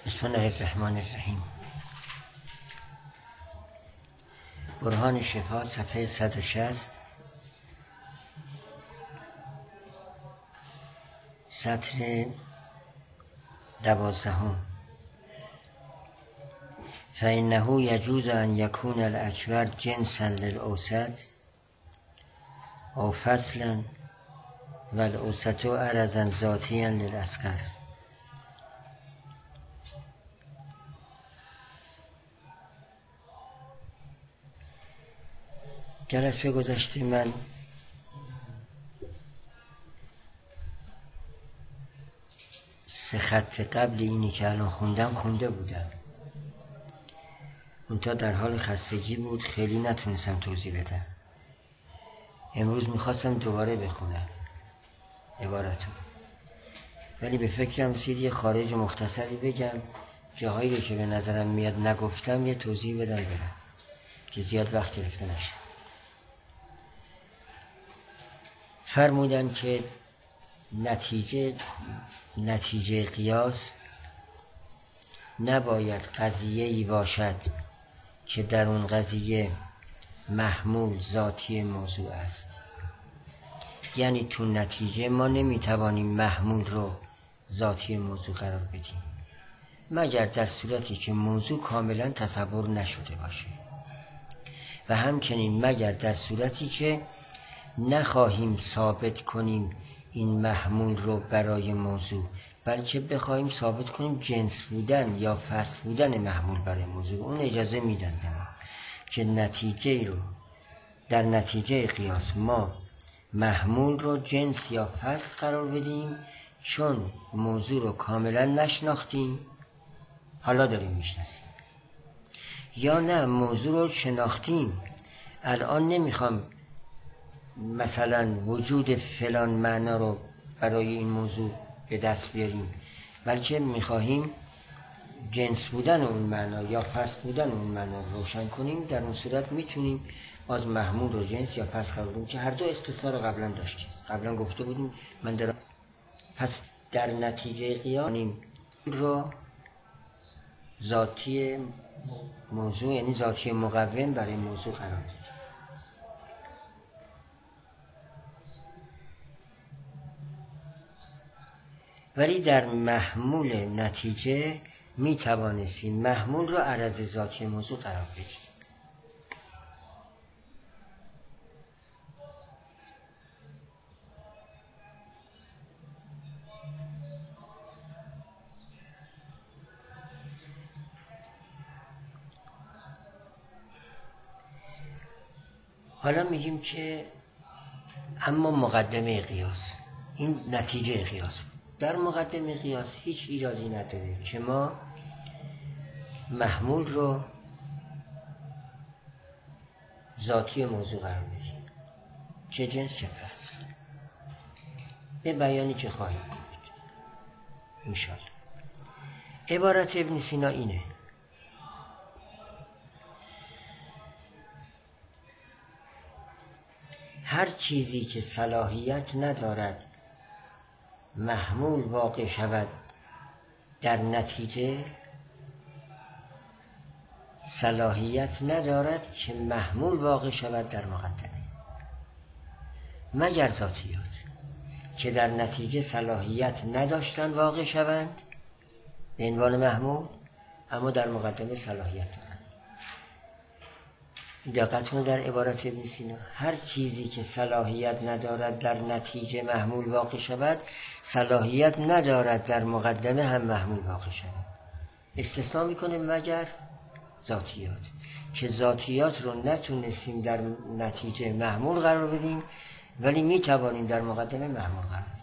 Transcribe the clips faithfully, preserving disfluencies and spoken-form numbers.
بسم الله الرحمن الرحیم. برهان شفا صفحه صد و شصت، سطر دوازدهم. فإنه يجوز أن يكون الأكبر جنسا للأوسط أو فصلا والأوسط عرضا ذاتيا للأصغر. جلسه گذشته من سه خط قبل اینی که الان خوندم خونده بودم، اونتا در حال خستگی بود، خیلی نتونستم توضیح بدم. امروز میخواستم دوباره بخونم عبارتو، ولی به فکرم رسید یه خارج مختصری بگم، جاهایی که به نظرم میاد نگفتم یه توضیح بدم بدم که زیاد وقت گرفته نشه. فرمودن که نتیجه نتیجه قیاس نباید قضیه‌ای باشد که در اون قضیه محمول ذاتی موضوع است. یعنی تو نتیجه ما نمیتوانیم محمول رو ذاتی موضوع قرار بدیم مگر در صورتی که موضوع کاملا تصور نشده باشه، و همچنین مگر در صورتی که نخواهیم ثابت کنیم این محمول رو برای موضوع، بلکه بخواهیم ثابت کنیم جنس بودن یا فصل بودن محمول برای موضوع. اون اجازه میدن به ما که نتیجه رو در نتیجه قیاس ما محمول رو جنس یا فصل قرار بدیم، چون موضوع رو کاملا نشناختیم، حالا داریم میشناسیم. یا نه موضوع رو شناختیم، الان نمیخوام مثلا وجود فلان معنا رو برای این موضوع به دست بیاریم، بلکه میخواهیم جنس بودن اون معنا یا فصل بودن اون معنا رو روشن کنیم. در اون صورت میتونیم باز محمول رو جنس یا فصل قرار بدیم که هر دو استثنا رو قبلا داشتیم، قبلا گفته بودیم. من در پس در نتیجه قیاس رو ذاتی موضوع، یعنی ذاتی مقوم برای موضوع قرار بدیم. ولی در محمول نتیجه می توانستیم محمول رو عرض ذاتی موضوع قرار بدیم. حالا میگیم که اما مقدمه قیاس، این نتیجه قیاس بود. در مقدمه قیاس هیچ ایرادی نداره که ما محمول رو ذاتی موضوع قرار بدیم، چه جنس چه فصل، به بیانی که خواهیم دید انشاءالله. عبارت ابن سینا اینه: هر چیزی که صلاحیت ندارد محمول واقع شود در نتیجه، صلاحیت ندارد که محمول واقع شود در مقدمه، مگر ذاتیات که در نتیجه صلاحیت نداشتن واقع شوند به عنوان محمول، اما در مقدمه صلاحیت دارند. دقت کنید در عبارت ابن سینا، هر چیزی که صلاحیت ندارد در نتیجه محمول واقع شود، صلاحیت ندارد در مقدمه هم محمول واقع شود. استثناء میکنه مگر ذاتیات، که ذاتیات رو نتونستیم در نتیجه محمول قرار بدیم، ولی میتوانیم در مقدمه محمول قرار بدیم.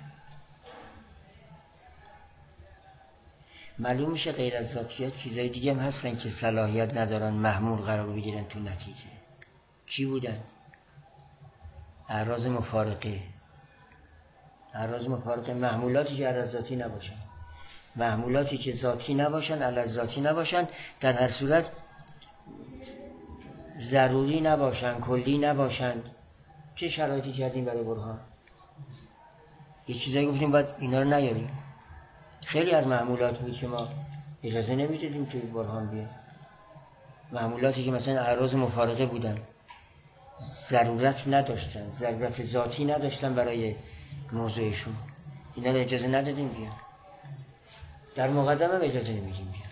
معلوم میشه غیر از ذاتیات چیزای دیگه هم هستن که صلاحیت ندارن محمول قرار بگیرن تو نتیجه. چی بودن؟ اعراض مفارقه. اعراض مفارقه محمولاتی که اعراض ذاتی نباشن، محمولاتی که ذاتی نباشن، اعراض ذاتی نباشن، در هر صورت ضروری نباشن، کلی نباشن. چه شرایطی کردیم برای برهان؟ یه چیزایی گفتیم باید اینا رو نیاریم. خیلی از محمولات بود که ما اجازه نمیدادیم توی برهان بیاد. معمولاتی که مثلا اعراض مفارقه بودن ضرورت نداشتن، ضرورت ذاتی نداشتن برای موضوعشون، اینا رو اجازه ندادیم بیان. در مقدمه هم اجازه نمیدیم بیان.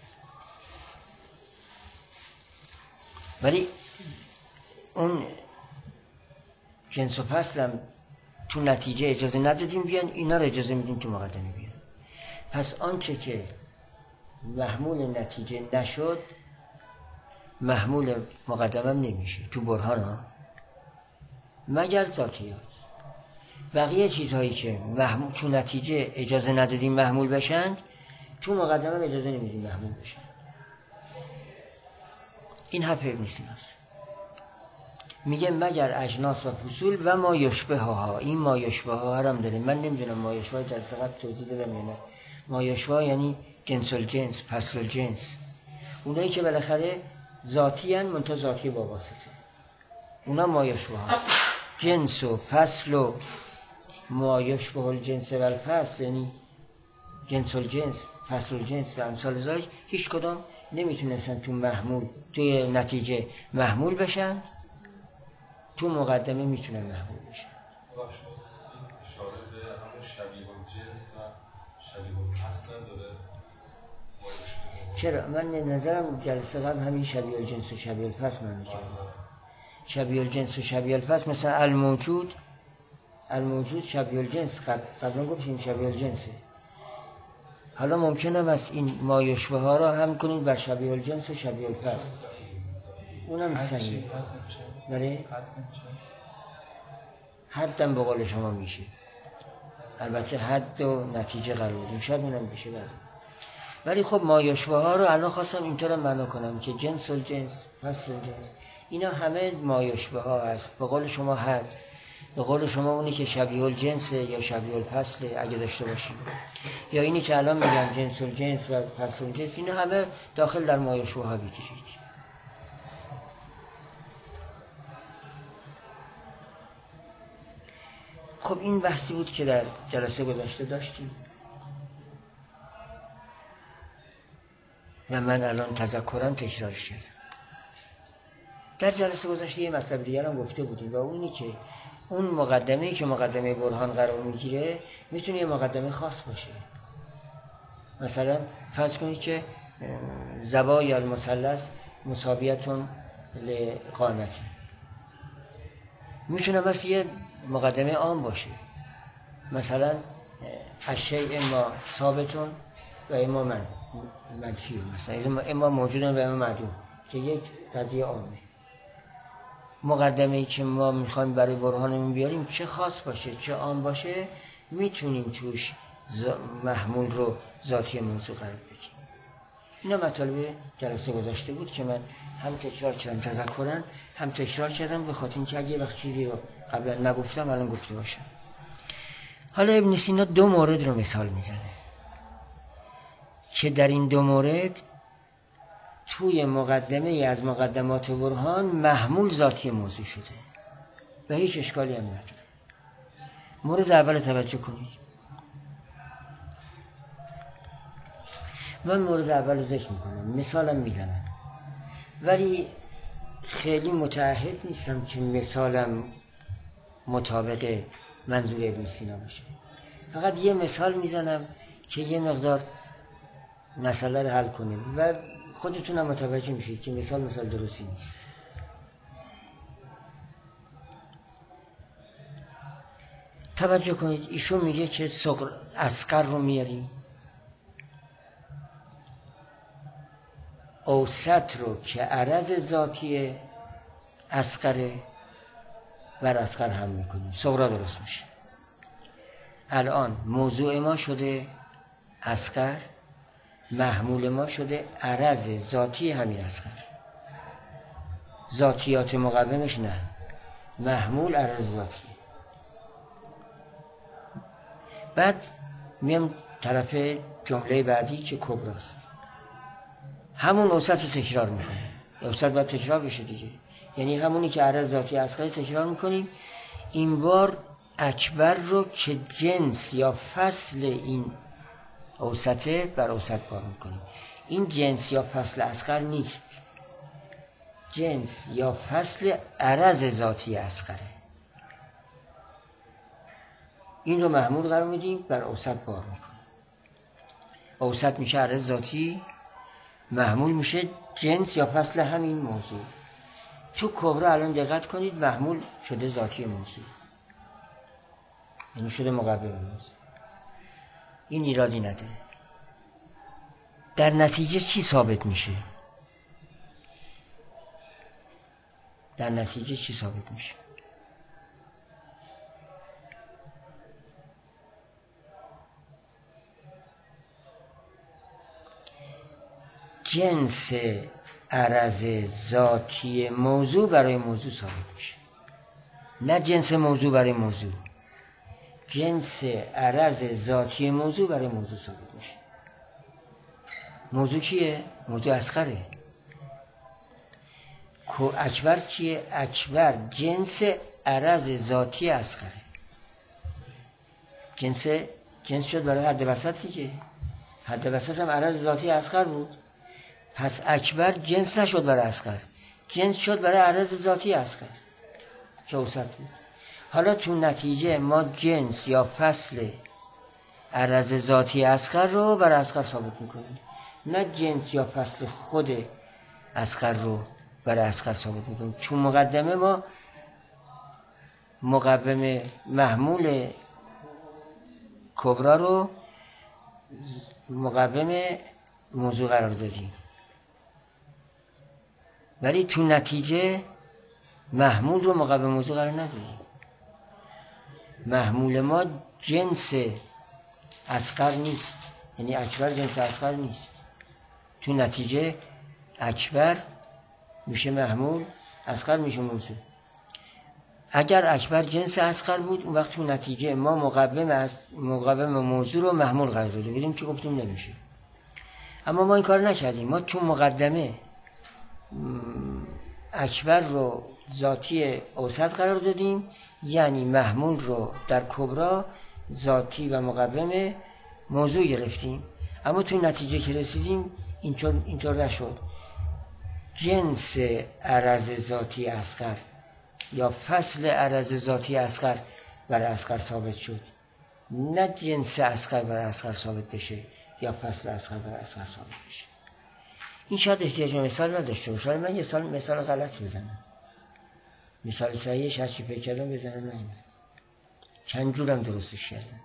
ولی اون جنس و فصلم تو نتیجه اجازه ندادیم بیان، اینا رو اجازه میدیم تو مقدمه بیان. پس آنچه که محمول نتیجه نشد محمول مقدمم نمیشه تو برهان ها، مگر ذاتیات. بقیه چیزهایی که محمول تو نتیجه اجازه ندادیم محمول بشن، تو مقدمم اجازه نمیدیم محمول بشن. این حرف ابن سیناست. میگه مگر اجناس و فصول و ما یشبه ها. این ما یشبه ها هم داره، من نمیدونم ما یشبه ها جلسه قبل توضیح دادم یا نه. ما یشبه ها یعنی جنس الجنس، فصل الجنس، اونایی که بالاخره ذاتی هن منتها ذاتی با واسطه، اونا ما یشبه ها. جنس و فصل و ما یشبه الجنس و الفصل یعنی جنس الجنس، فصل الجنس و امثال ذالک، هیچ کدام نمیتونستن تو محمول توی نتیجه محمول بشن، تو مقدمه میتونن محمول بشن. اشاره به همون شبیه الجنس و شبیه الفصل داره. چرا؟ من نظرم جلسه قبل همین شبیه الجنس و شبیه الفصل من میگم. شبیه الجنس و شبیه الفصل مثلا الموجود، الموجود شبیه الجنس، قبلا گفتیم شبیه الجنسه. حالا ممکنه بس این ما یشبه ها را هم کنید بر شبیه الجنس و شبیه الفصل، اونم سنگه. بله؟ حدم به قول شما میشه، البته حد و نتیجه قرار بدیم، شاید اونم بشه. بله. ولی خب ما یشبه ها رو الان خواستم اینطور معنا کنم که جنس الجنس، فصل الجنس، اینا همه ما یشبه ها هست. به قول شما حد، به قول شما اونی که شبیه الجنس یا شبیه الفصل اگه داشته باشیم، یا اینی که الان میگم جنس الجنس و فصل الجنس، اینا همه داخل در ما یشبه ها بگیرید. خب این بحثی بود که در جلسه گذشته داشتیم و من الان تذکراً تکرارش کردم. در جلسه گذشته یه مطلب دیگر هم گفته بودیم و اونی که اون مقدمه‌ای که مقدمه برهان قرار میگیره میتونه یه مقدمه خاص باشه. مثلا فرض کنید که زوایای المثلث مساویتون لقامتی، میتونه بس یه مقدمه عام باشه. مثلا الشیء اما ثابتون و اما من منفی، مثلا اما موجودن و اما معدوم، که یک قضیه عامه. مقدمه ای که ما میخوایم برای برهانمون بیاریم چه خاص باشه چه عام باشه، میتونیم توش ز... محمول رو ذاتی موضوع قرار بدیم. اینا مطالب جلسه گذشته بود که من هم تکرار کردم تذکراً، هم تکرار کردم به خاطر اینکه اگه وقت چیزی رو قبلا نگفتم الان گفته باشم. حالا ابن سینا دو مورد رو مثال میزنه که در این دو مورد توی مقدمه ای از مقدمات برهان محمول ذاتی موضوع شده و هیچ اشکالی هم نداره. مورد اول توجه کنید. من مورد اول ذکر میکنم، مثالم میزنم، ولی خیلی متعهد نیستم که مثالم مطابق منظور ابن سینا باشه. فقط یه مثال میزنم که یه مقدار مسئله رو حل کنیم و خودتون هم متوجه میشید که مثال مثال درستی نیست. توجه کنید، ایشون میگه که صغر اصغر رو میاریم، اوسط رو که عرض ذاتی اصغره بر اصغر هم میکنیم، صغرا درست میشه. الان موضوع ما شده اصغر، محمول ما شده عرض ذاتی همین اصغر، ذاتیات مقومش نه، محمول عرض ذاتی. بعد میام طرف جمله بعدی که کبراست، همون اوسط رو تکرار میکنیم. اوسط باید تکرار بشه دیگه، یعنی همونی که عرض ذاتی اصغر تکرار میکنیم. این بار اکبر رو که جنس یا فصل این اوسطه بر اوسط بار میکنیم. این جنس یا فصل اصغر نیست، جنس یا فصل عرض ذاتی اصغره. این رو محمول قرار میدیم، بر اوسط بار میکنیم. اوسط میشه عرض ذاتی، محمول میشه جنس یا فصل همین موضوع. تو کبرا الان دقت کنید محمول شده ذاتی موضوع، یعنی شده مقابل موضوع. این ایرادی نداره. در نتیجه چی ثابت میشه؟ در نتیجه چی ثابت میشه؟ جنس عرض ذاتی موضوع برای موضوع ثابت میشه، نه جنس موضوع برای موضوع. جنس عرض ذاتی موضوع برای موضوع ثابت میشه. موضوع چیه؟ موضوع اصغره. اکبر چیه؟ اکبر جنس عرض ذاتی اصغره. جنس جنس شد برای حد وسط دیگه. حد وسط هم عرض ذاتی اصغر بود. پس اکبر جنس نشد برای اصغر، جنس شد برای عرض ذاتی اصغر که اوسط بود. حالا تو نتیجه ما جنس یا فصل عرض ذاتی اصغر رو برای اصغر ثابت میکنیم، نه جنس یا فصل خود اصغر رو برای اصغر ثابت میکنیم. تو مقدمه ما مقوم محمول کبرا رو مقوم موضوع قرار دادیم، ولی تو نتیجه محمول رو مقوم موضوع قرار ندادیم. محمول ما جنس اصغر نیست، یعنی اکبر جنس اصغر نیست. تو نتیجه اکبر میشه محمول، اصغر میشه موضوع. اگر اکبر جنس اصغر بود اون وقت تو نتیجه ما مقوم است مقوم موضوع رو محمول قرار داده بودیم که گفتیم نمیشه. اما ما این کار نکردیم. ما تو مقدمه اکبر رو ذاتی اوسط قرار دادیم، یعنی محمول رو در کبرا ذاتی و مقوم موضوع گرفتیم. اما تو نتیجه که رسیدیم اینطور اینطور نشد. جنس عرض ذاتی اصغر یا فصل عرض ذاتی اصغر برای اصغر ثابت شد، نه جنس اصغر برای اصغر ثابت بشه یا فصل اصغر برای اصغر ثابت بشه. این شاید احتیاج مثال نداشته باشه. من یه سال مثال غلط بزنم، مثال صحیحش هر چی فکر کردم بزنم، نه چند جورم درستش کردم.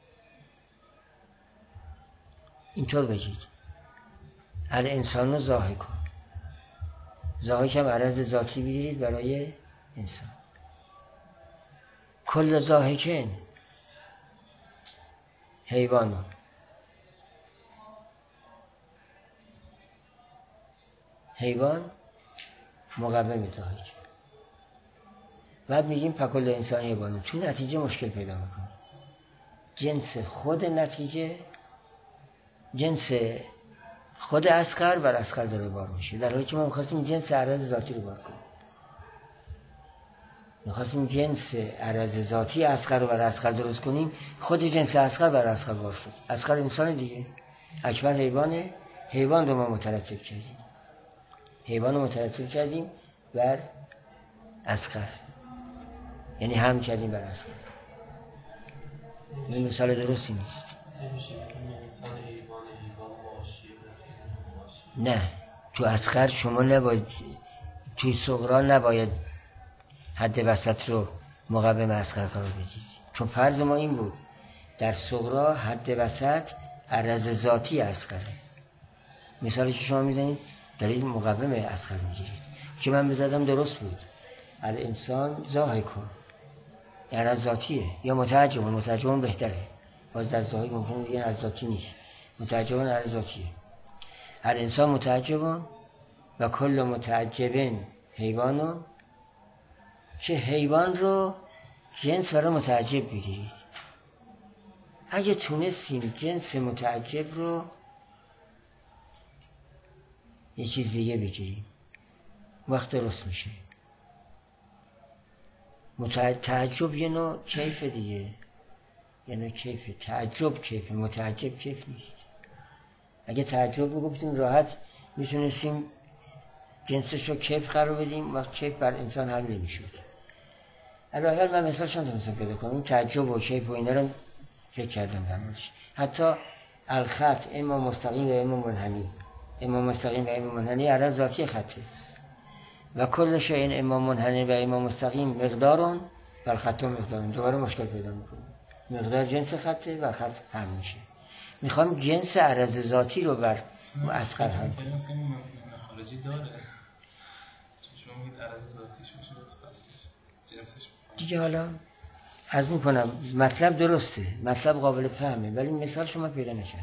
اینطور بگید الانسان رو ضاحک کن. ضاحک هم عرض ذاتی بگیرید برای انسان. کل ضاحکن حیوانون. حیوان مقوم ضاحک. بعد میگیم فکل انسان حیوانون. تو نتیجه مشکل پیدا میکنه. جنس خود نتیجه جنس خود اصغر بر اصغر داره بار میشه، در حالی که ما میخواستیم جنس عرض ذاتی رو بار کنیم. میخواستیم جنس عرض ذاتی اصغر رو بر اصغر درست کنیم، خود جنس اصغر بر اصغر بار شد. اصغر انسان دیگه، اکبر حیوانه. حیوان رو ما مترتب کردیم حیوان رو مترتب کردیم بر اصغر، یعنی هم کردیم بر اصغر. این مثال درستی نیست. نه، تو اصغر شما نباید، توی صغرا نباید حد وسط رو مقوم اصغر قرار بدید، چون فرض ما این بود در صغرا حد وسط عرض ذاتی اصغره. مثالی که شما میزنید دارید مقوم اصغر میگیرید که من بزدم درست بود. الانسان ضاحکون عرض ذاتیه، یا متعجبون. متعجبون بهتره، باز در ضاحک ممکنه بگن عرض ذاتی نیست. متعجبون عرض ذاتیه. الانسان متعجبون و کل متعجبین حیوانون، که حیوان رو جنس برای متعجب بگیرید. اگه تونستیم جنس متعجب رو یه چیز دیگه بگیریم وقت درست میشه. متعجب یه نوع کیف دیگه، یعنی کیف تعجب کیف، متعجب کیف نیست. اگه تعجب میگفتیم راحت میتونستیم جنسش رو کیف قرار بدیم و کیف بر انسان حمل نمیشد. الان من مثالشون تونستم پیدا کنم، این تعجب و کیف و اینا رو فکر کردم درمونش. حتی الخط اما مستقیم و اما منحنی، اما مستقیم و اما منحنی عرض ذاتی خطه و کل شیء اما منحنی و اما مستقیم مقدارون و الخط مقدارون. دوباره مشکل پیدا میکنه، مقدار جنس خطه و خط هم میشه. میخوام جنس عرض ذاتی رو بر اصغر هم کنم. خارجی داره چون شما میگید عرض ذاتیش میشه تو فصلش جنسش دیگه. حالا عرض میکنم مطلب درسته، مطلب قابل فهمه، ولی مثال شما پیدا نشد.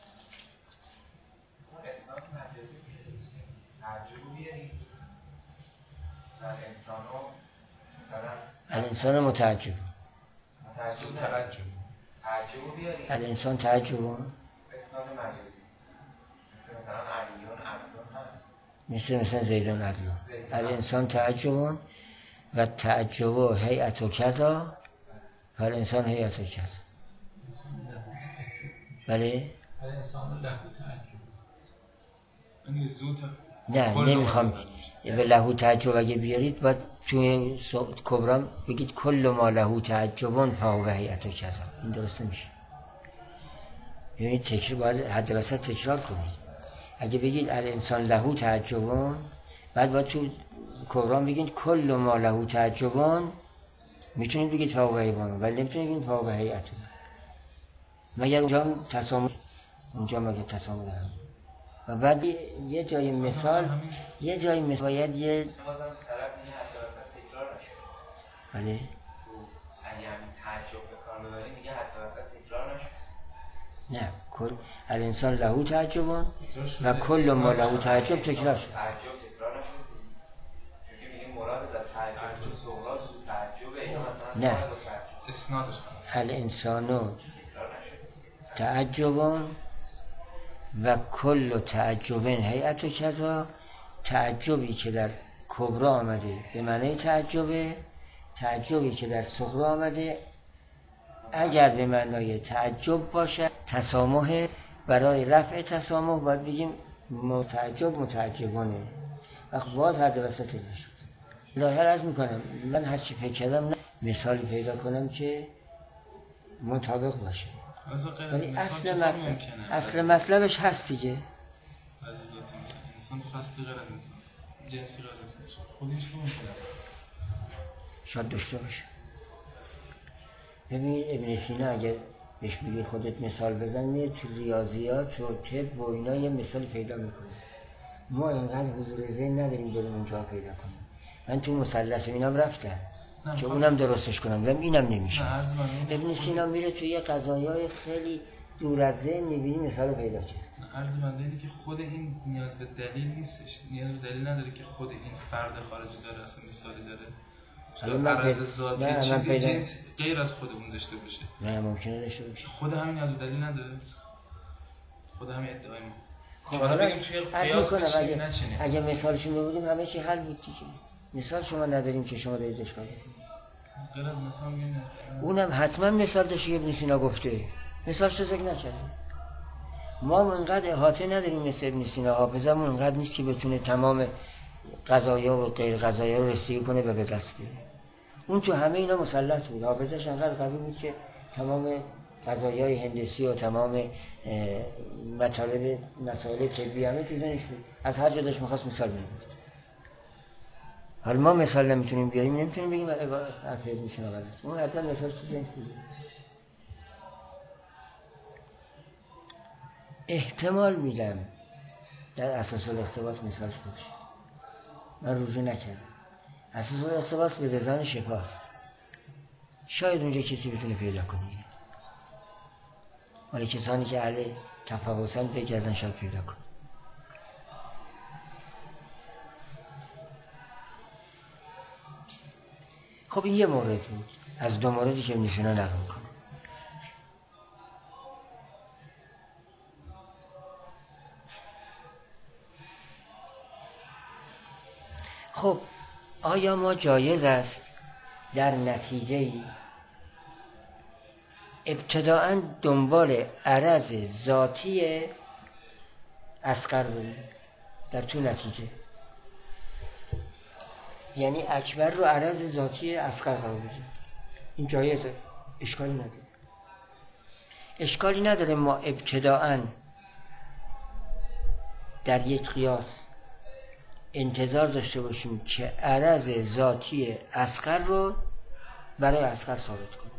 اسناد مجازی میشه تعجب بیارید و انسانو مثلا الانسان متعجب، تعجب تعجب تعجب بیارید الانسان تعجب، اسناد مجازی مثل مثلا علیون عدلون هست، مثل مثلا زیدون عدلون. الانسان تعجب و تعجب و هیئت و کذا و الانسان هیئت و کذا. بله الانسان له تعجب. این زود نه نمیخوام به لهو تعجب اگه بیارید باید توی کبرام بگید کل ما لهو تعجبون فهو هیئت و کذا. این درست نمیشه، یعنی تکرار باید حد وسط تکرار کنید. اگه بگید الانسان لهو تعجبون بعد باید تو کبرام بگید کل ما لهو تعجبون، میتونید بگید فهو هیئت ولی نمیتونید بگید فهو هیئت، مگر اونجا تسامح، اونجا مگر تسامح دارم. و بعد یه جای مثال یه جای مثال باید یه بازم طرف میگه حتی وسط تکرار نشه. بله تو ایام تعجب به کار ببریم میگه حتی وسط تکرار نشه. نه کل الانسان لهو تعجبون و کل ما لهو تعجب تکرار شد. تعجب تکرار نشه چون که میگه مراد از تعجب صغرا سو تعجب اینا مثلا نه اسنادش الانسانو تعجبون و کل تعجبین هیئت و کذا. تعجبی که در کبرا آمده به معنی تعجبه، تعجبی که در صغرا آمده اگر به معنای تعجب باشه تسامح. برای رفع تسامح باید بگیم متعجب متعجبونه و باز حد وسط نشد. لاحظ عرض میکنم من هر چی فکر کردم مثالی پیدا کنم که مطابق باشه، ولی اصل مطلب اصل مطلبش هست دیگه. عزیزاتی مثلا انسان فصل غیر از انسان، جنسی غیر از انسان، خودش رو ممکن است شاید داشته باشه. ببین ابن سینا اگر بهش بگی خودت مثال بزن میره تو ریاضیات و طب و اینا یه مثال پیدا میکنه. ما اینقدر حضور ذهن نداریم بریم اونجا پیدا کنیم. من تو مثلث و اینام رفتم که اونم درستش کنم ولی اینم نمیشه. ابن سینا میره توی یه قضایای خیلی دور از ذهن میبینی مثال پیدا کرد. عرض بنده اینه که خود این نیاز به دلیل نیستش، نیاز به دلیل نداره که خود این فرد خارجی داره اصلا مثالی داره. عرض ذاتی نه چیزی پیدا... جنس غیر از خود اون داشته باشه. نه ممکنه داشته باشه. خود همین نیاز به دلیل نداره. خود همین ادعای ما. خب حالا بگیم توی قیاس اگه اگه مثالشون بودیم همه چی حل بود دیگه. مثال شما نداریم که شما دارید اشکال کنید. غیر از مثال میونه. اونم حتما مثال داشته ابن سینا گفته. مثال چه ذکر نکرده. ما منقدر احاطه نداریم مثل ابن سینا، حافظمون انقدر نیست که بتونه تمام قضایا و غیر قضایا رو رسیدگی کنه و به دست بیاره. اون تو همه اینا مسلط بود، حافظش انقدر قوی بود که تمام قضایای هندسی و تمام مطالب مسائل طبی همه تو ذهنش بود، از هر جا داشت می‌خواست مثال می‌آورد. حالا ما مثال نمیتونیم بیاریم، نمیتونیم بگیم حرف ابن سینا غلط. اون حتما مثال تو ذهنش بود. احتمال میدم در اساس الاقتباس مثالش باشه. من رجوع نکردم. اساس الاقتباس به بزان شفاست. شاید اونجا کسی بتونه پیدا کنه. ولی کسانی که اهل تفحصن بگردن شاید پیدا کنه. خب این یه مورد بود از دو موردی که ابن سینا نقل میکنه. خب آیا ما جایز است در نتیجه ابتداعا دنبال عرض ذاتی اصغر بریم در تو نتیجه، یعنی اکبر رو عرض ذاتی اصغر قرار بدیم. این جایزه، اشکالی نداره. اشکالی نداره ما ابتداعا در یک قیاس انتظار داشته باشیم که عرض ذاتی اصغر رو برای اصغر ثابت کنیم.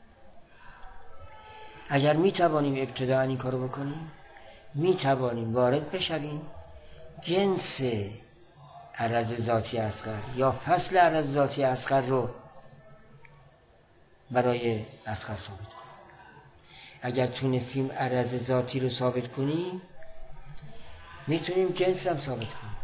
اگر می توانیم ابتداعا این کارو بکنیم، می توانیم وارد بشویم جنس عرض ذاتی اصغر یا فصل عرض ذاتی اصغر رو برای اصغر ثابت کنیم. اگر تونستیم عرض ذاتی رو ثابت کنیم، میتونیم جنس رو هم ثابت کنیم.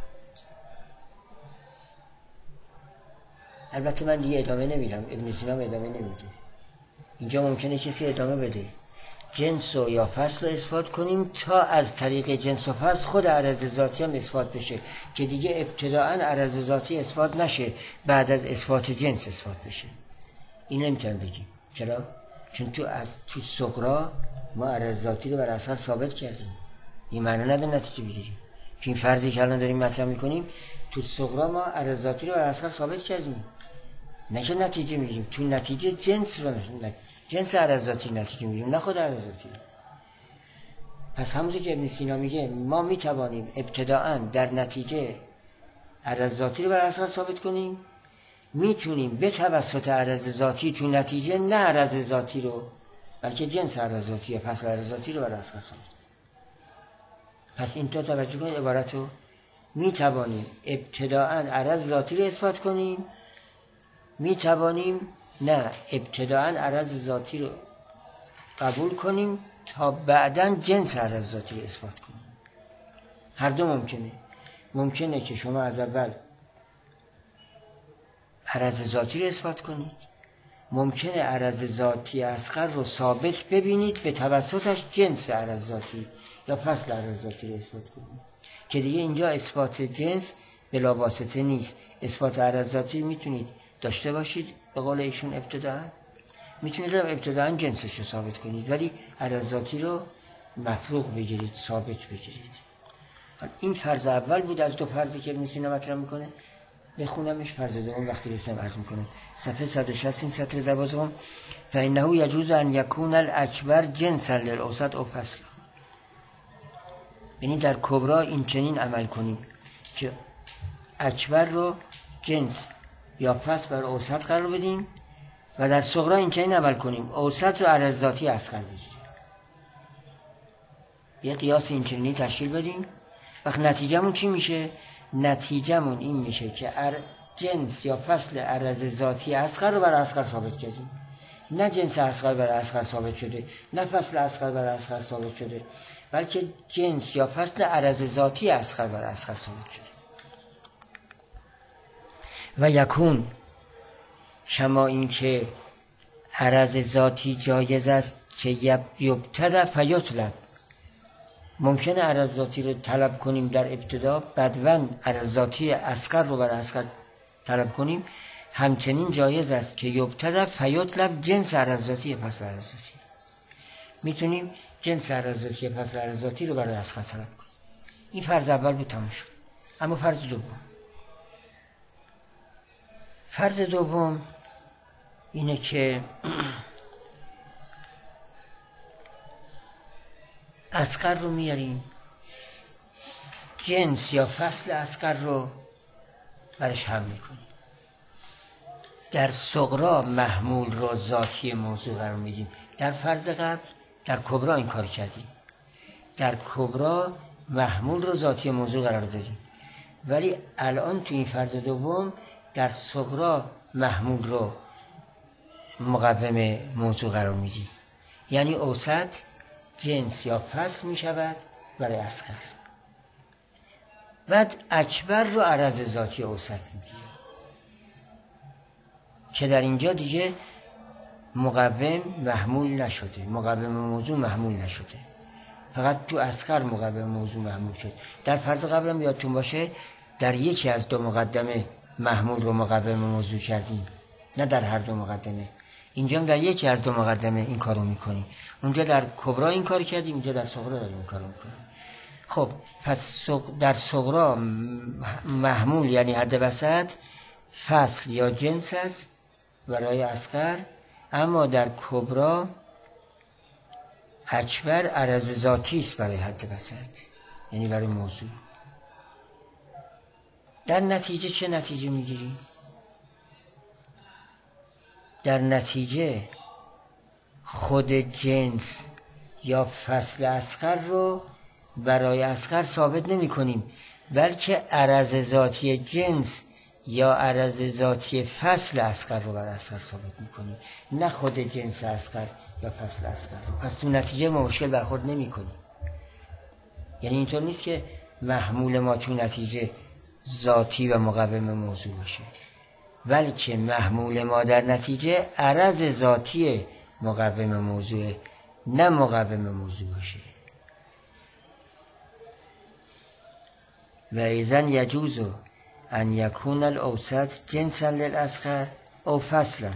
البته من دیگه ادامه نمیدم، ابن سینا ادامه نمیده. اینجا ممکنه کسی ادامه بده، جنس رو یا فصل رو اثبات کنیم تا از طریق جنس و فصل خود عرض ذاتی هم اثبات بشه، که دیگه ابتداعا عرض ذاتی اثبات نشه، بعد از اثبات جنس اثبات بشه. این نمیتونم بگیم. چرا؟ چون تو از تو صغرا ما عرض ذاتی رو بر اصغر ثابت کردیم. این معنی نداره نتیجه بگیریم که این فرضی که الان داریم مطرح میکنیم تو صغرا ما عرض ذاتی رو بر اصغر ثابت کردیم، نه که نتیجه میگیریم. تو نتیجه جنس رو نه جنس عرض ذاتی نتیجه میگیریم، نه خود عرض ذاتی. پس همونطور که ابن سینا میگه ما میتوانیم ابتداعا در نتیجه عرض ذاتی رو بر اصغر ثابت کنیم، میتونیم به توسط عرض ذاتی تو نتیجه نه عرض ذاتی رو بلکه جنس عرض ذاتی یا فصل عرض ذاتی رو بر اصغر ثابت کنیم. پس این تا توجه کنید عبارت رو، میتوانیم ابتداعا عرض ذاتی رو اثبات کنیم، میتوانیم نه ابتداعا عرض ذاتی رو قبول کنیم تا بعداً جنس عرض ذاتی رو اثبات کنیم. هر دو ممکنه. ممکنه که شما از اول عرض ذاتی رو اثبات کنید، ممکنه عرض ذاتی اصغر رو ثابت ببینید به توسطش جنس عرض ذاتی یا فصل عرض ذاتی رو اثبات کنید، که دیگه اینجا اثبات جنس بلا واسطه نیست. اثبات عرض ذاتی میتونید داشته باشید به قول ایشون ابتداعا، میتونید ابتداعا جنسش رو ثابت کنید، ولی عرض ذاتی رو مفروغ بگیرید، ثابت بگیرید. این فرض اول بود از دو فرضی که ابن سینا مطرح میکنه. بخونمش فرض دوم وقتی رسم عرض میکنه. صفحه صد و شصت این سطر دوازدهم. فانه یجوز ان یکون الاکبر جنسا للاوسط او فصلا. یعنی در کبرا این چنین عمل کنیم که اکبر رو جنس یا فصل بر اوسط قرار بدیم و در صغرا این چنین عمل کنیم اوسط رو عرض ذاتی اصغر بگیریم. یه قیاس این چنینی تشکیل بدیم. وقت نتیجهمون چی میشه؟ نتیجهمون این میشه که جنس یا فصل عرض ذاتی اصغر رو بر اصغر ثابت کردیم. نه جنس اصغر بر اصغر ثابت شده، نه فصل اصغر بر اصغر ثابت شده، بلکه جنس یا فصل عرض ذاتی اصغر بر اصغر ثابت شده. و یکون شما این که عرض ذاتی جایز است که یبتدأ فیطلب، ممکنه عرض ذاتی رو طلب کنیم در ابتدا، بعداً عرض ذاتی اصغر رو بر اصغر طلب کنیم. همچنین جایز است که یبتدأ فیطلب جنس عرض ذاتی فصل عرض ذاتی، میتونیم جنس عرض ذاتی فصل عرض ذاتی رو برای اصغر طلب کنیم. این فرض اول بود، تموم شد. اما فرض دوم، فرض دوم اینه که اصغر رو میاریم، جنس یا فصل اصغر رو برش هم میکنیم. در صغرا محمول رو ذاتی موضوع قرار میدیم. در فرض قبل در کبرا این کار کردیم، در کبرا محمول رو ذاتی موضوع قرار دادیم، ولی الان تو این فرض دوم در صغرا محمول رو مقوم موضوع قرار میدیم. یعنی اوسط جنس یا فصل می شود برای اصغر، بعد اکبر رو عرض ذاتی اوسط می گیریم که در اینجا دیگه مقوم محمول نشده، مقوم موضوع محمول نشده، فقط تو اصغر مقوم موضوع محمول شد. در فرض قبلم یادتون باشه در یکی از دو مقدمه محمول رو مقوم موضوع کردیم، نه در هر دو مقدمه. اینجا در یکی از دو مقدمه این کارو میکنیم. اونجا در کبرا این کار کردیم، اینجا در صغرا داریم این کارو میکنیم. خب پس در صغرا محمول یعنی حد وسط فصل یا جنس است برای اصغر، اما در کبرا اکبر عرض ذاتی است برای حد وسط، یعنی برای موضوع. در نتیجه چه نتیجه میگیریم؟ در نتیجه خود جنس یا فصل اصغر رو برای اصغر ثابت نمی کنیم، بلکه عرض ذاتی جنس یا عرض ذاتی فصل اصغر رو برای اصغر ثابت می کنیم، نه خود جنس اصغر یا فصل اصغر رو. پس تو نتیجه ما مشکل برخورد نمی کنیم. یعنی اینطور نیست که محمول ما تو نتیجه ذاتی و مقوم موضوع باشه، بلکه محمول ما در نتیجه عرض ذاتی مقوم موضوع، نه مقوم موضوع باشه. و ایزن یجوز ان یکون الاوسط جنسا للاصغر او فصلا،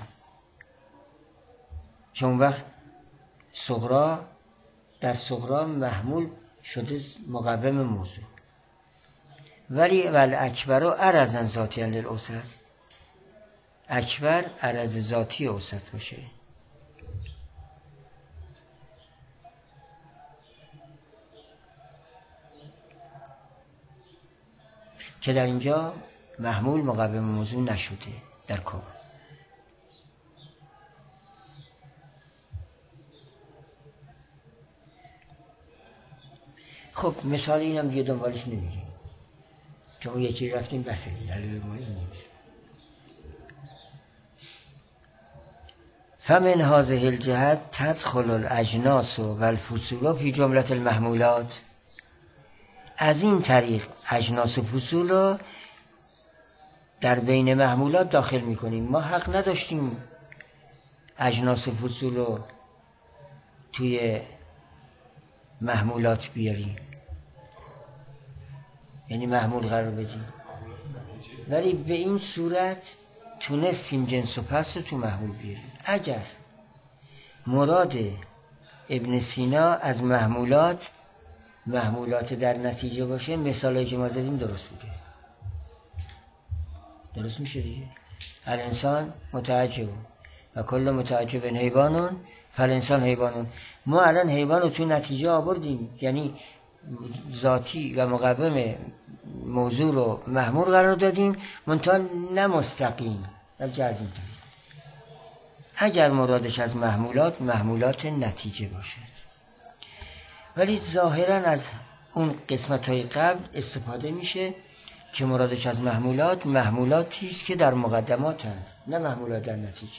چون وقت صغرا در صغرا محمول شده مقوم موضوع، ولی ول اکبر عرضا ذاتیا للاوسط، اکبر عرض ذاتی اوسط باشه. که در اینجا محمول مقوم موضوع نشده در کبرا. خب مثال اینم دیگه دنبالش نمیگیم، چون یکی رفتیم بسه دیگه علیه ما این نمیشه. فمن هذه الجهت تدخل الاجناس و الفصول فی جملة المحمولات. از این طریق اجناس و فصول رو در بین محمولات داخل میکنیم. ما حق نداشتیم اجناس و فصول رو توی محمولات بیاریم، یعنی محمول قرار بدیم، ولی به این صورت تونستیم جنس و فصل رو تو محمول بیاریم. اگر مراد ابن سینا از محمولات محمولات در نتیجه باشه، مثالی که ما زدیم درست بوده، درست میشه دیگه. الانسان متعجب و کل متعجب حیوانون فالانسان حیوانون. ما الان حیوان رو تو نتیجه آوردیم، یعنی ذاتی و مقوم موضوع رو محمول قرار دادیم، منتها نه مستقیم، بلکه از این طریق. اگر مرادش از محمولات محمولات نتیجه باشد، ولی ظاهرا از اون قسمت های قبل استفاده میشه که مرادش از محمولات محمولاتی است که در مقدمات هست، نه محمولات در نتیجه.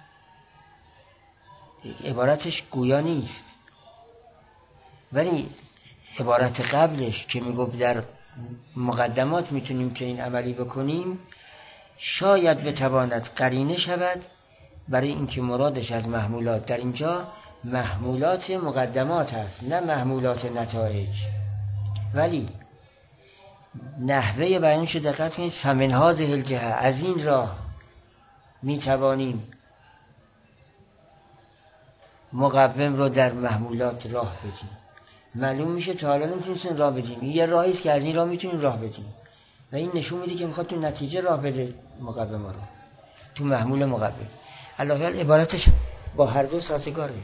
عبارتش گویا نیست، ولی عبارت قبلش که میگفت در مقدمات میتونیم که این عملی بکنیم، شاید بتواند قرینه شود برای اینکه مرادش از محمولات در اینجا محمولات مقدمات هست، نه محمولات نتایج. ولی نحوه بیانش دقت کنید. فمن هذه الجهه، از این راه میتوانیم مقوم رو در محمولات راه بدیم. معلوم میشه تا حالا نمیتونستیم راه بدیم، این یه راهی است که از این راه میتونیم راه بدیم و این نشون میده که میخواد تو نتیجه راه بده مقوم رو تو محمول مقوم. علاوه عبارتش با هر دو سازگاره.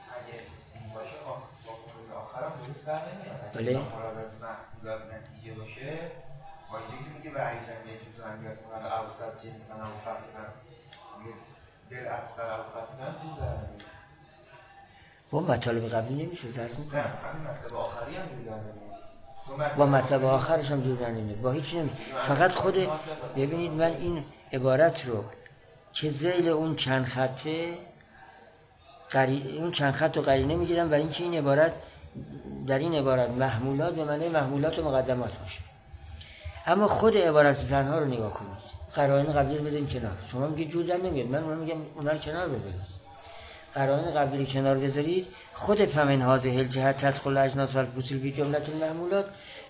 بله. مراد از محمولات نتیجه باشه، آیه که میگه و ایزن یه چیز رو انگار کنن اوسط جنسن و فصلن، دل اصغر و فصلن جور در نمیده. با مطالب قبلی نمیشه زرز میکنه. نه همین مطلب آخری هم جور در نمیده. با مطلب آخرش هم جور در نمیده، با هیچ نمیشه. فقط خود ببینید من این عبارت رو که ذیل اون چند خطه قری... اون چند خط رو قرینه میگیرم برای اینکه این عبارت در این عبارت محمولات به معنی محمولات و مقدمات باشه. اما خود عبارت تنها رو نگاه کنید، قرائن قبلی رو بذارید کنار. شما میگید جور در نمیاد، من اونم میگم اونا رو کنار بذارید. قرائن قبلی رو کنار بذارید، خود فمن هذه الجهت تدخل الاجناس و الفصول فی جملة المحمولات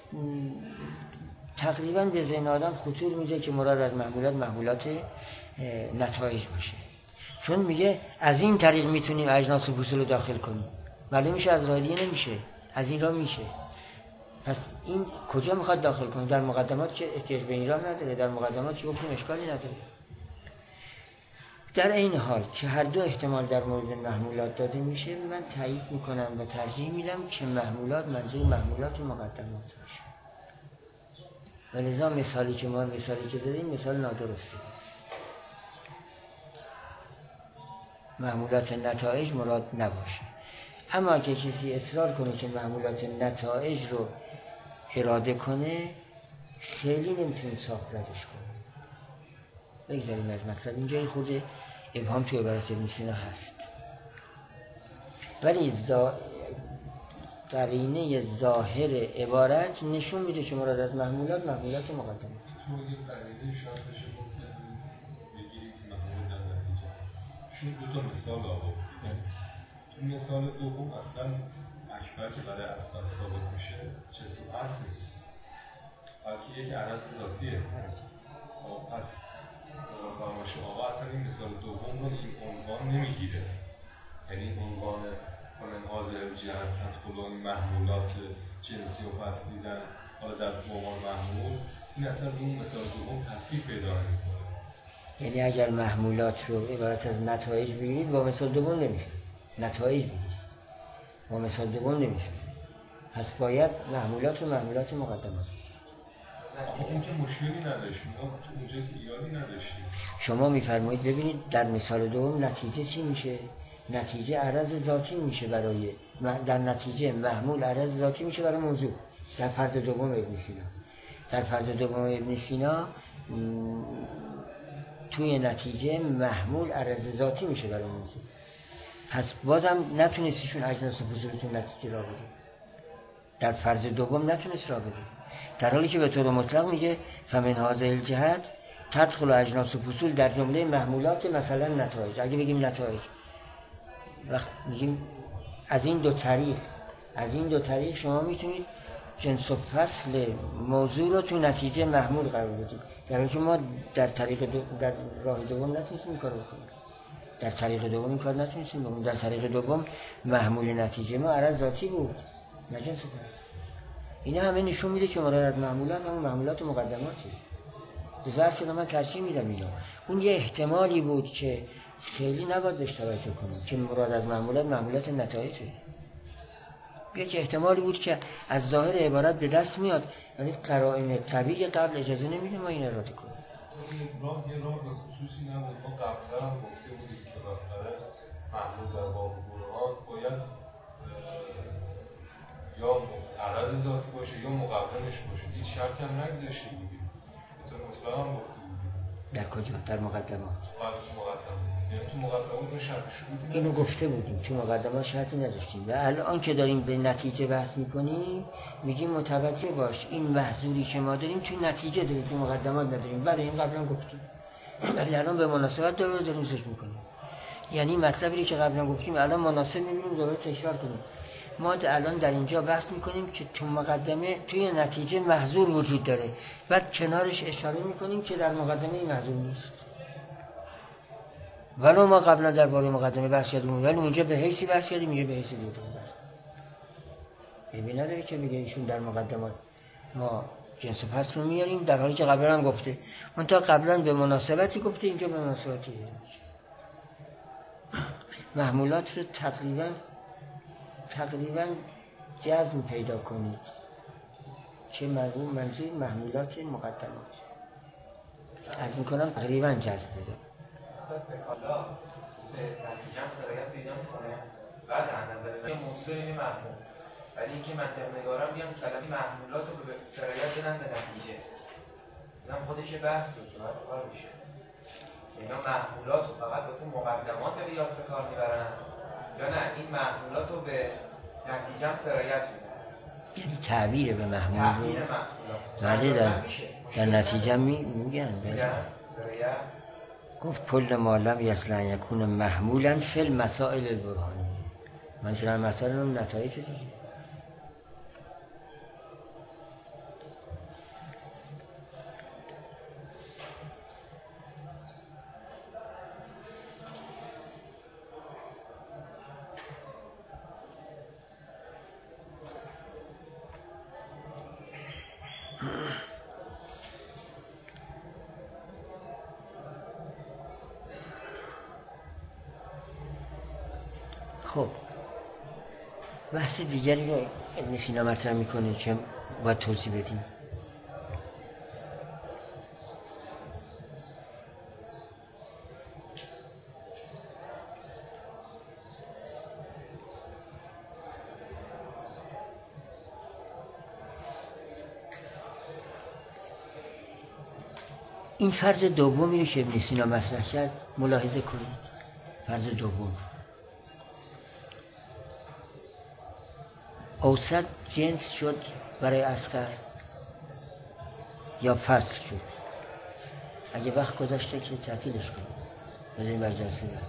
تقریبا به ذهن آدم خطور میده که مراد از محمولات محمولات نتایج باشه. چون میگه از این طریق میتونیم اجناس و فصول رو داخل کنیم. معلوم میشه از راه دیگه نمیشه، از این راه میشه. پس این کجا میخواد داخل کنیم؟ در مقدمات که احتیاج به این راه نداره، در مقدمات که گفتیم اشکالی نداره. در این حال که هر دو احتمال در مورد محمولات داده میشه، من تایید میکنم و ترجیح میدم که محمولات منظور محمولات مقدمات باشه. ولذا مثالی که ما مثالی که زدیم مثال نادرسته. محمولات نتایج مراد نباشه. اما که کسی اصرار کنه که محمولات نتایج رو اراده کنه، خیلی نمیتونیم ساخت ردش کنیم. بگذاریم از مطلب. اینجای خود ابهام توی عبارت ابن سینا هست، ولی زا... قرینه ظاهر عبارت نشون میده که مراد از محمولات محمولات مقدمات. تو یه قرینه شاید بشه بگیرید که محمول در نتیجه است. شون دو تا مثال آورد. تو مثال دوم اصلا اکبر که برای اصلا ثابت میشه جنس و اصل نیست، بلکه یک عرض ذاتیه. پس فرمایش آقا اصلا این مثال دوم رو این عنوان نمیگیره، یعنی این عنوان کنن حاضر جهت تدخل محمولات جنسی و فصلی در حالا در عنوان محمول، این اصلا این مثال دوم تطبیق پیدا نمیکنه. یعنی اگر محمولات رو عبارت از نتایج بگیرید با مثال دوم نمیشه، نتایج بگیرید با مثال دوم نمیشه. پس باید محمولات و محمولات مقدمات. آخه اون که مشکلی نداشتیم، ما تو اونجا که ایالی نداشتیم. شما میفرمایید ببینید در مثال دوم نتیجه چی میشه؟ نتیجه عرض ذاتی میشه برای در نتیجه محمول عرض ذاتی میشه برای موضوع. در فرض دوم ابن سینا در فرض دوم ابن سینا توی نتیجه محمول عرض ذاتی میشه برای موضوع. پس بازم نتونستیشون اجناس و فصولتون نتیجه را بده. در فرض دوم نتونست را بده، در حالی که به طور مطلق میگه فمن هذه الجهت تدخل اجناس و فصول در جمله محمولات مثلا نتایج. اگه بگیم نتایج، وقت میگیم از این دو طریق از این دو طریق شما میتونید جنس و فصل موضوع رو تو نتیجه محمول قرار بدید، در حالی که ما در طریق دو در راه دوم نتونستیم این کار رو کنیم. در طریق دوم این کار نتونستیم بکنیم. در طریق دوم محمول نتیجه ما عرض ذاتی بود، نه جنس و فصل. اینا همه نشون میده که مراد از محمولات همون محمولات و مقدماتی. بذار شده من ترجیح میدم اینا. اون یه احتمالی بود که خیلی نباید بهش توجه کنیم که مراد از محمولات محمولات نتایجه. یک احتمالی بود که از ظاهر عبارت به دست میاد، یعنی قرائن قوی قبل اجازه نمیده ما این اراده کنیم. راه یه راه به خصوصی نبود. ما قبلا هم گفته بودیم که بالاخره محمول در باب برهان باید یا عرض ذاتی باشه یا مقدمش باشه. هیچ شرطی هم نگذاشته بودیم. به طور مطلق هم گفته بودیم. در کجا؟ در مقدمات. یعنی تو مقدمات اون شرطش بودیم. اینو گفته بودیم تو مقدمات شرطی نذاشتیم و الان که داریم به نتیجه بحث میکنیم میگیم متوجه باش این محظوری که ما داریم تو نتیجه داریم، تو مقدمات نداریم. برای این قبلا گفتیم ولی الان به مناسبت داره داریم ذکر میکنیم. یعنی مطلبی که قبلا گفتیم الان مناسب میبینیم دوباره تکرار کنیم. ما الان در اینجا بحث میکنیم که تو مقدمه توی نتیجه محظور وجود داره، بعد کنارش اشاره میکنیم که در مقدمه این محظور نیست. ولو ما قبلا در باره مقدمه بحث کردیم ولی اونجا به حیثی بحث کردیم، اینجا به حیثی دیگه بحث کردیم. ببین نداره که بگه ایشون در مقدمات ما جنس و فصل رو میاریم در حالی که قبلا هم گفته. من تا قبلا به مناسبتی گفته، اینجا به مناسبتی محمولات رو تقریبا تقریبا جزم پیدا کنید که مرحوم منظور محمولات مقدمات از میکنم تقریبا جزم پیدا استاد بکالا به نتیجه هم سرایت پیدا میکنه. بعد از نظر یه موضوع داریم محمول، ولی اینکه منطق نگارا بیان کلمه محمولات رو به سرایت بدن به نتیجه، اینم خودش یه بحث بود که باید کار میشه. اینا محمولات رو فقط واسه مقدمات قیاس به کار میبرن یا نه این محمولات رو به نتیجه هم سرایت میدن؟ یعنی تعبیر به محمول رو تعبیر محمولات در, در نتیجه می میگن سرایت. گفت کل ما لم یصلح یکون محمولا فی المسائل البرهانی. منظور مسائل هم نتایج دیگه. خب بحث دیگری رو ابن سینا مطرح میکنه که باید توضیح بدیم. این فرض دومی رو که ابن سینا مطرح کرد ملاحظه کنید. فرض دوم اوسط جنس شد برای اصغر یا فصل شد؟ اگه وقت گذاشته که تعطیلش کنید بذاریم بر جلسه بعد.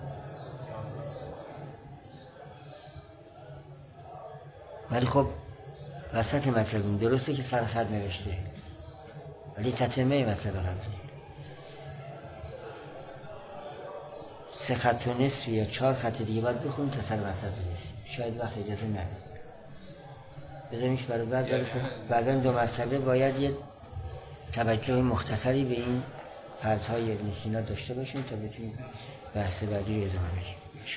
ولی خب وسط مطلبیم درسته که سرخط نوشته ولی تتمه مطلب قبلی سه خط و نصف یا چهار خط دیگه باید بخونیم تا سر مطلب برسیم. شاید وقت اجازه نده بذاریمش برای بعد. ولی خب بعدا دو مرتبه باید یه توجه مختصری به این فرض‌های ابن سینا داشته باشیم تا بتونیم بحث بعدی رو ادامه بدیم.